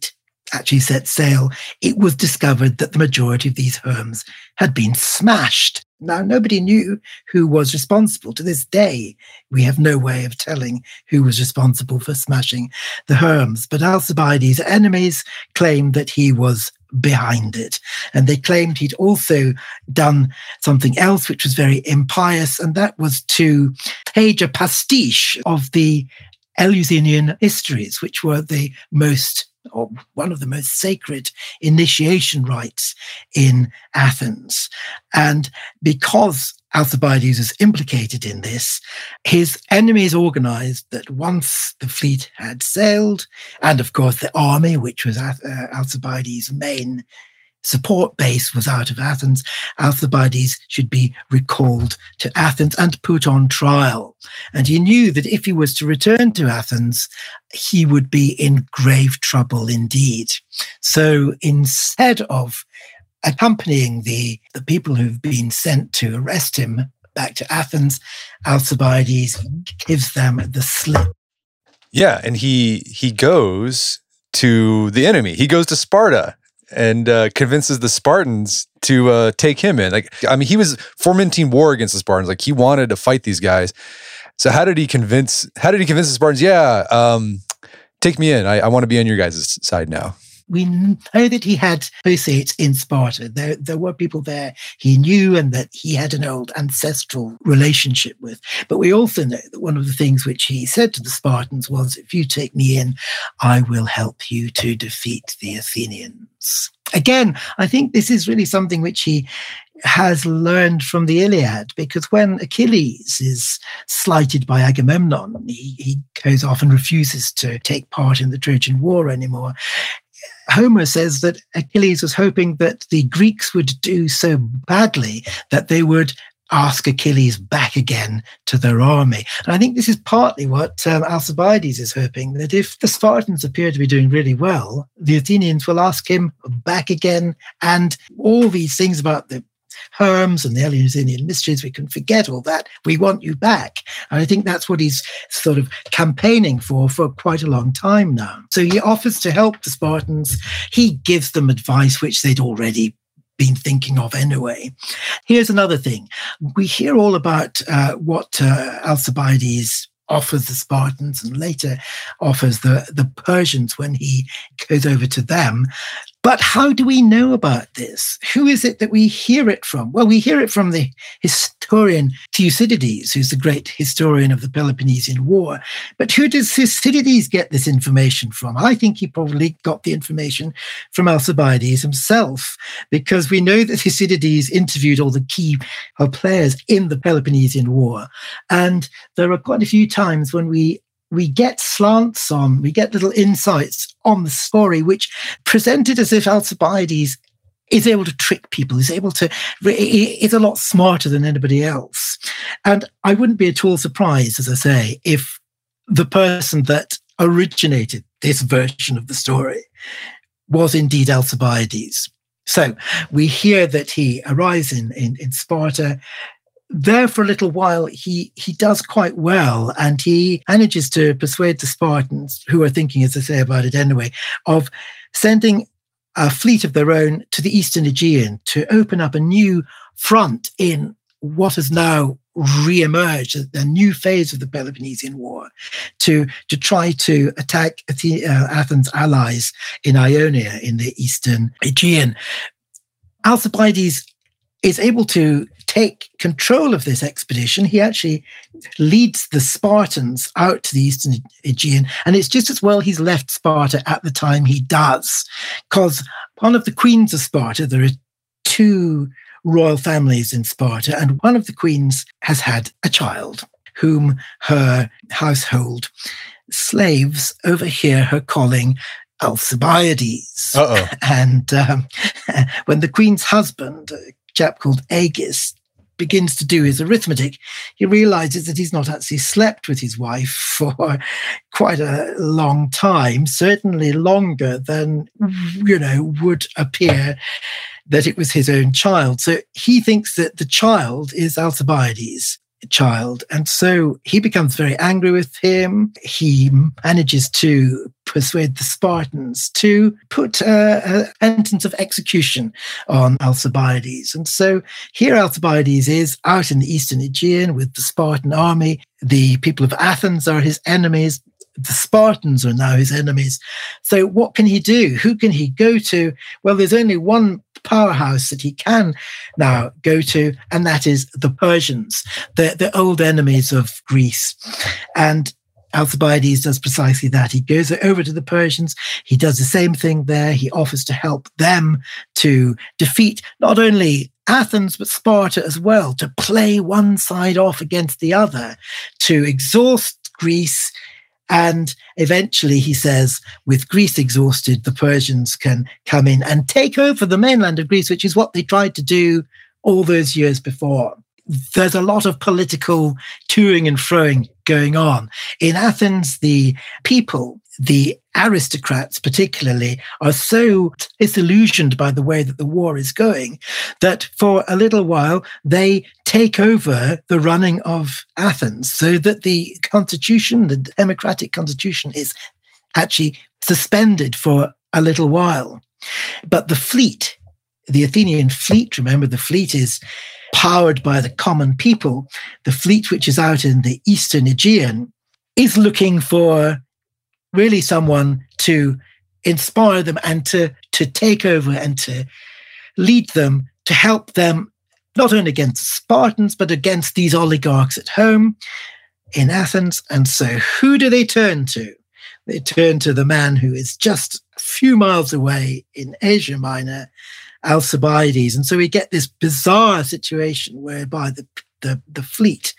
actually set sail, it was discovered that the majority of these Herms had been smashed. Now, nobody knew who was responsible. To this day, we have no way of telling who was responsible for smashing the Herms. But Alcibiades' enemies claimed that he was behind it. And they claimed he'd also done something else which was very impious, and that was to page a pastiche of the Eleusinian histories, which were the most, or one of the most sacred initiation rites in Athens. And because Alcibiades was implicated in this, his enemies organized that once the fleet had sailed, and of course the army, which was Alcibiades' main support base, was out of Athens, Alcibiades should be recalled to Athens and put on trial. And he knew that if he was to return to Athens, he would be in grave trouble indeed. So instead of accompanying the people who've been sent to arrest him back to Athens, Alcibiades gives them the slip. Yeah, and he goes to the enemy. He goes to Sparta and convinces the Spartans to take him in. He was fomenting war against the Spartans. He wanted to fight these guys. So how did he convince the Spartans? Yeah, take me in. I want to be on your guys' side now. We know that he had associates in Sparta. There were people there he knew and that he had an old ancestral relationship with. But we also know that one of the things which he said to the Spartans was, if you take me in, I will help you to defeat the Athenians. Again, I think this is really something which he has learned from the Iliad, because when Achilles is slighted by Agamemnon, he goes off and refuses to take part in the Trojan War anymore. Homer says that Achilles was hoping that the Greeks would do so badly that they would ask Achilles back again to their army. And I think this is partly what Alcibiades is hoping, that if the Spartans appear to be doing really well, the Athenians will ask him back again. And all these things about the Herms and the Eleusinian mysteries, we can forget all that. We want you back. And I think that's what he's sort of campaigning for quite a long time now. So he offers to help the Spartans. He gives them advice which they'd already been thinking of anyway. Here's another thing. We hear all about what Alcibiades offers the Spartans and later offers the Persians when he goes over to them. But how do we know about this? Who is it that we hear it from? Well, we hear it from the historian Thucydides, who's the great historian of the Peloponnesian War. But who does Thucydides get this information from? I think he probably got the information from Alcibiades himself, because we know that Thucydides interviewed all the key players in the Peloponnesian War. And there are quite a few times when we get slants on, we get little insights on the story, which presented as if Alcibiades is able to trick people, is a lot smarter than anybody else. And I wouldn't be at all surprised, as I say, if the person that originated this version of the story was indeed Alcibiades. So we hear that he arrives in Sparta. There for a little while, he does quite well, and he manages to persuade the Spartans, who are thinking, as I say about it anyway, of sending a fleet of their own to the Eastern Aegean to open up a new front in what has now re-emerged, a new phase of the Peloponnesian War, to try to attack Athens' allies in Ionia in the Eastern Aegean. Alcibiades is able to take control of this expedition. He actually leads the Spartans out to the Eastern Aegean, and it's just as well he's left Sparta at the time he does, because one of the queens of Sparta, there are two royal families in Sparta, and one of the queens has had a child whom her household slaves overhear her calling Alcibiades. Uh-oh. And when the queen's husband, a chap called Agis, begins to do his arithmetic, he realizes that he's not actually slept with his wife for quite a long time, certainly longer than, would appear that it was his own child. So he thinks that the child is Alcibiades' child. And so he becomes very angry with him. He manages to persuade the Spartans to put a sentence of execution on Alcibiades. And so here Alcibiades is out in the eastern Aegean with the Spartan army. The people of Athens are his enemies. The Spartans are now his enemies. So what can he do? Who can he go to? Well, there's only one powerhouse that he can now go to, and that is the Persians, the old enemies of Greece. And Alcibiades does precisely that. He goes over to the Persians. He does the same thing there. He offers to help them to defeat not only Athens, but Sparta as well, to play one side off against the other, to exhaust Greece. And eventually, he says, with Greece exhausted, the Persians can come in and take over the mainland of Greece, which is what they tried to do all those years before. There's a lot of political toing and froing going on. In Athens, the people, the aristocrats particularly, are so disillusioned by the way that the war is going that for a little while they take over the running of Athens, so that the constitution, the democratic constitution, is actually suspended for a little while. But the fleet, the Athenian fleet, remember, the fleet is powered by the common people. The fleet, which is out in the eastern Aegean, is looking for really someone to inspire them and to take over and to lead them, to help them not only against the Spartans, but against these oligarchs at home in Athens. And so who do they turn to? They turn to the man who is just a few miles away in Asia Minor, Alcibiades. And so we get this bizarre situation whereby the fleet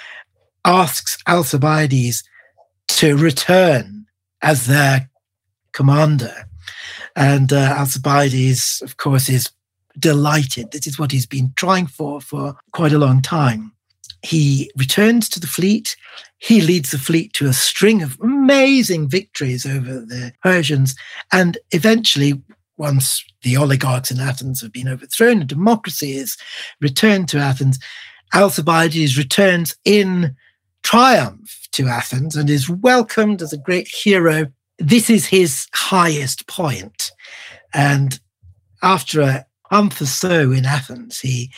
asks Alcibiades to return as their commander. And Alcibiades, of course, is delighted. This is what he's been trying for quite a long time. He returns to the fleet. He leads the fleet to a string of amazing victories over the Persians. And eventually, once the oligarchs in Athens have been overthrown and democracy is returned to Athens, Alcibiades returns in triumph to Athens and is welcomed as a great hero. This is his highest point. And after a month or so in Athens, he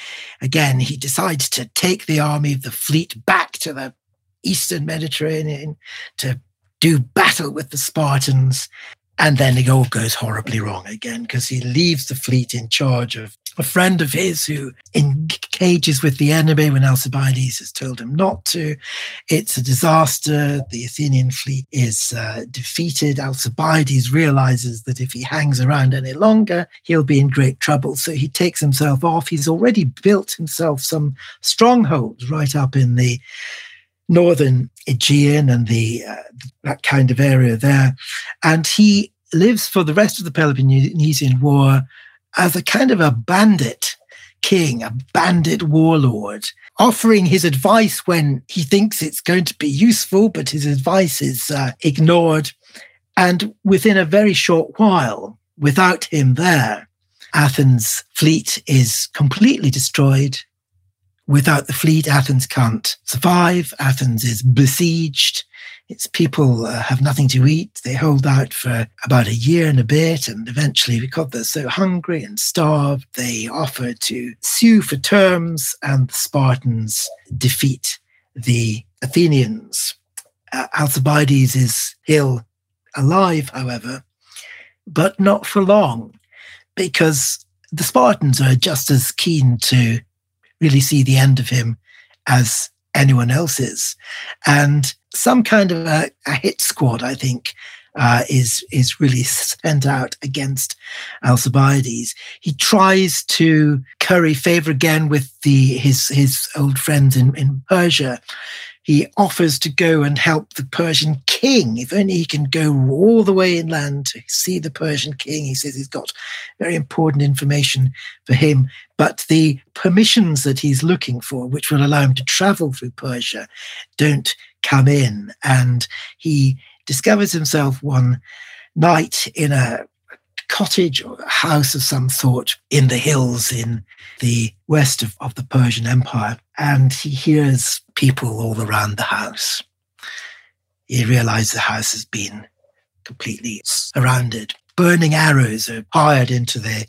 decides to take the army of the fleet back to the eastern Mediterranean to do battle with the Spartans. And then it all goes horribly wrong again, because he leaves the fleet in charge of a friend of his who engages with the enemy when Alcibiades has told him not to. It's a disaster. The Athenian fleet is defeated. Alcibiades realizes that if he hangs around any longer, he'll be in great trouble. So he takes himself off. He's already built himself some strongholds right up in the northern Aegean and that kind of area there. And he lives for the rest of the Peloponnesian War as a kind of a bandit king, a bandit warlord, offering his advice when he thinks it's going to be useful, but his advice is ignored. And within a very short while, without him there, Athens' fleet is completely destroyed. Without the fleet, Athens can't survive. Athens is besieged. Its people have nothing to eat. They hold out for about a year and a bit, and eventually, because they're so hungry and starved, they offer to sue for terms, and the Spartans defeat the Athenians. Alcibiades is still alive, however, but not for long, because the Spartans are just as keen to really see the end of him as anyone else is. And some kind of a hit squad, I think, is really sent out against Alcibiades. He tries to curry favor again with his old friends in Persia. He offers to go and help the Persian king. If only he can go all the way inland to see the Persian king. He says he's got very important information for him. But the permissions that he's looking for, which will allow him to travel through Persia, don't come in. And he discovers himself one night in a cottage or a house of some sort in the hills in the west of the Persian Empire. And he hears people all around the house. He realizes the house has been completely surrounded. Burning arrows are fired into the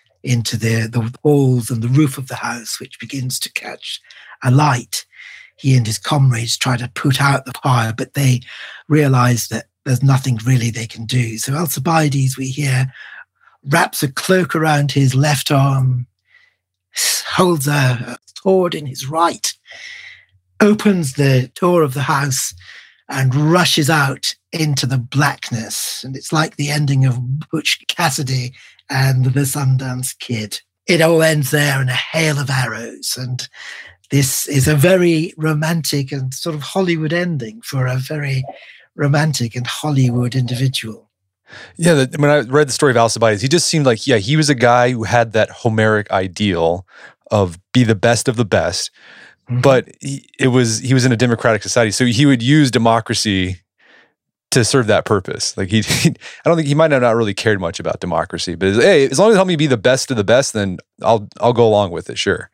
walls and the roof of the house, which begins to catch alight. He and his comrades try to put out the fire, but they realize that there's nothing really they can do. So Alcibiades, we hear, wraps a cloak around his left arm, holds a sword in his right, opens the door of the house and rushes out into the blackness. And it's like the ending of Butch Cassidy and the Sundance Kid. It all ends there in a hail of arrows. And this is a very romantic and sort of Hollywood ending for a very romantic and Hollywood individual. Yeah, when I read the story of Alcibiades, he just seemed like, he was a guy who had that Homeric ideal of be the best of the best, but he was in a democratic society, so he would use democracy to serve that purpose. Like I don't think he might have not really cared much about democracy, but hey, as long as it helped me be the best of the best, then I'll go along with it. Sure.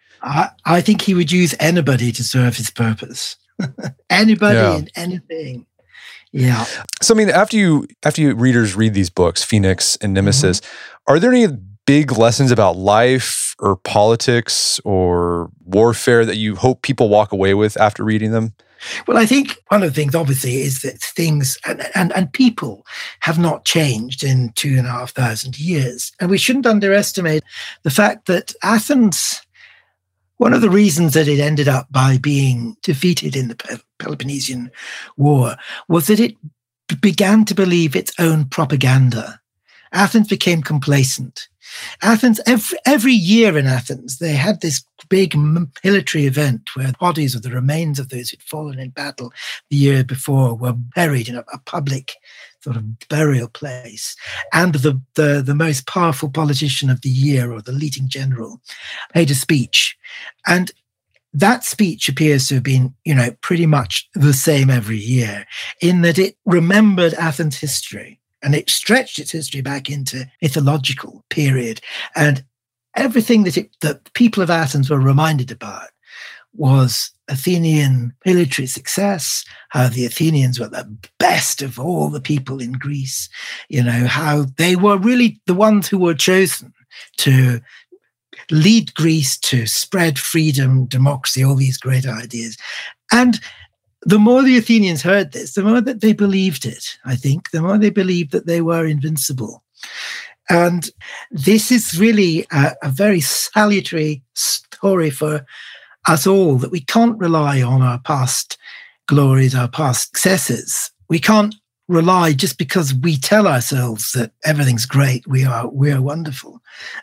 I think he would use anybody to serve his purpose. Anybody and anything. Yeah. So I mean, after you readers read these books, Phoenix and Nemesis, are there any big lessons about life or politics or warfare that you hope people walk away with after reading them? Well, I think one of the things, obviously, is that things and people have not changed in 2,500 years. And we shouldn't underestimate the fact that Athens, one of the reasons that it ended up by being defeated in the Peloponnesian War was that it began to believe its own propaganda. Athens became complacent. Athens, every year in Athens, they had this big military event where the bodies of the remains of those who'd fallen in battle the year before were buried in a public sort of burial place. And the most powerful politician of the year, or the leading general, made a speech. And that speech appears to have been, pretty much the same every year, in that it remembered Athens' history. And it stretched its history back into mythological period. And everything that the people of Athens were reminded about was Athenian military success, how the Athenians were the best of all the people in Greece, how they were really the ones who were chosen to lead Greece, to spread freedom, democracy, all these great ideas. And the more the Athenians heard this, the more that they believed it, I think, the more they believed that they were invincible. And this is really a very salutary story for us all, that we can't rely on our past glories, our past successes. We can't rely just because we tell ourselves that everything's great, we are wonderful.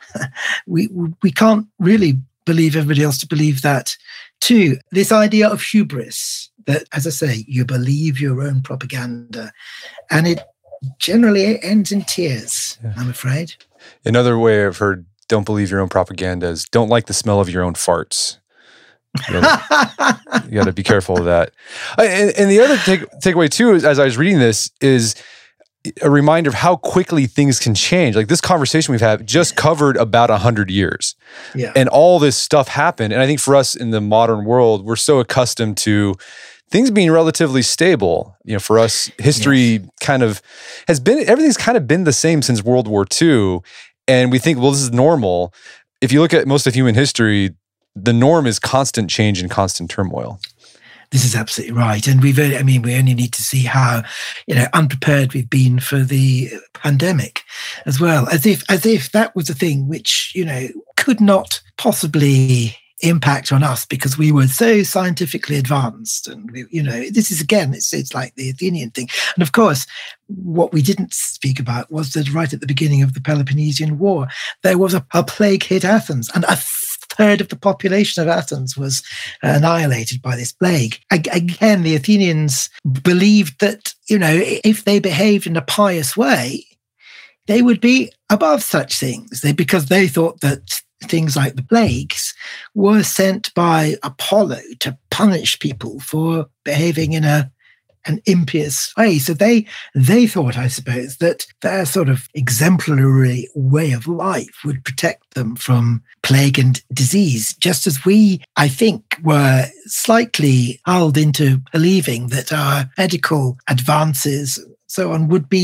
we can't really believe everybody else to believe that too. This idea of hubris, that, as I say, you believe your own propaganda, and it generally ends in tears, I'm afraid. Another way I've heard, don't believe your own propaganda, is don't like the smell of your own farts. You got to be careful of that. And the other takeaway too, is, as I was reading this, is a reminder of how quickly things can change. Like this conversation we've had just covered about 100 years. Yeah. And all this stuff happened. And I think for us in the modern world, we're so accustomed to things being relatively stable. For us, history kind of everything's kind of been the same since World War II. And we think, well, this is normal. If you look at most of human history, the norm is constant change and constant turmoil. This is absolutely right. And we only need to see how, unprepared we've been for the pandemic as well, as if that was a thing which, could not possibly impact on us because we were so scientifically advanced. And, this is, again, it's like the Athenian thing. And of course, what we didn't speak about was that right at the beginning of the Peloponnesian War, there was a plague hit Athens, and a third of the population of Athens was annihilated by this plague. Again, the Athenians believed that, if they behaved in a pious way, they would be above such things, because they thought that things like the plagues were sent by Apollo to punish people for behaving in an impious way. So they thought, I suppose, that their sort of exemplary way of life would protect them from plague and disease, just as we, I think, were slightly lulled into believing that our medical advances and so on would be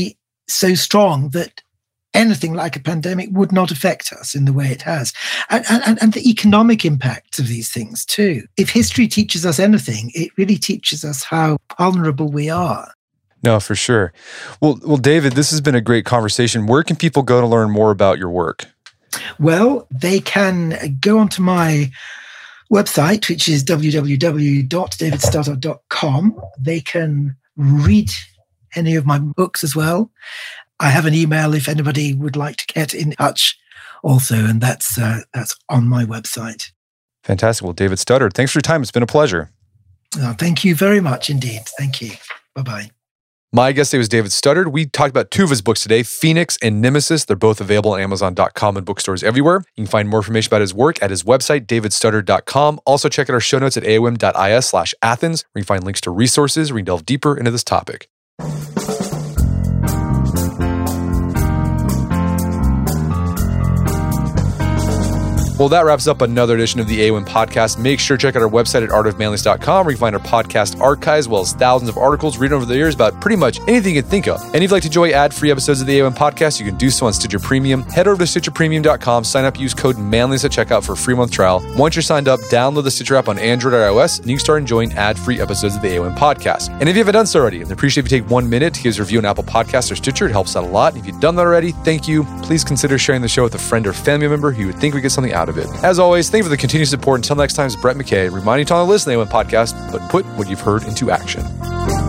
so strong that anything like a pandemic would not affect us in the way it has. And the economic impacts of these things too. If history teaches us anything, it really teaches us how vulnerable we are. No, for sure. Well, David, this has been a great conversation. Where can people go to learn more about your work? Well, they can go onto my website, which is www.davidstuddard.com. They can read any of my books as well. I have an email if anybody would like to get in touch also, and that's on my website. Fantastic. Well, David Studdard, thanks for your time. It's been a pleasure. Thank you very much indeed. Thank you. Bye-bye. My guest today was David Studdard. We talked about two of his books today, Phoenix and Nemesis. They're both available on Amazon.com and bookstores everywhere. You can find more information about his work at his website, davidstuddard.com. Also, check out our show notes at aom.is/Athens, where you can find links to resources where you can delve deeper into this topic. Well, that wraps up another edition of the AOM podcast. Make sure to check out our website at artofmanliness.com, where you can find our podcast archives, as well as thousands of articles written over the years about pretty much anything you can think of. And if you'd like to enjoy ad-free episodes of the AOM podcast, you can do so on Stitcher Premium. Head over to StitcherPremium.com, sign up, use code manliness at checkout for a free month trial. Once you're signed up, download the Stitcher app on Android or iOS, and you can start enjoying ad-free episodes of the AOM podcast. And if you haven't done so already, I'd appreciate if you take 1 minute to give us a review on Apple Podcasts or Stitcher. It helps out a lot. If you've done that already, thank you. Please consider sharing the show with a friend or family member who you would think would get something out of it. As always, thank you for the continued support. Until next time, it's Brett McKay reminding you to listen to the AOM podcast, but put what you've heard into action.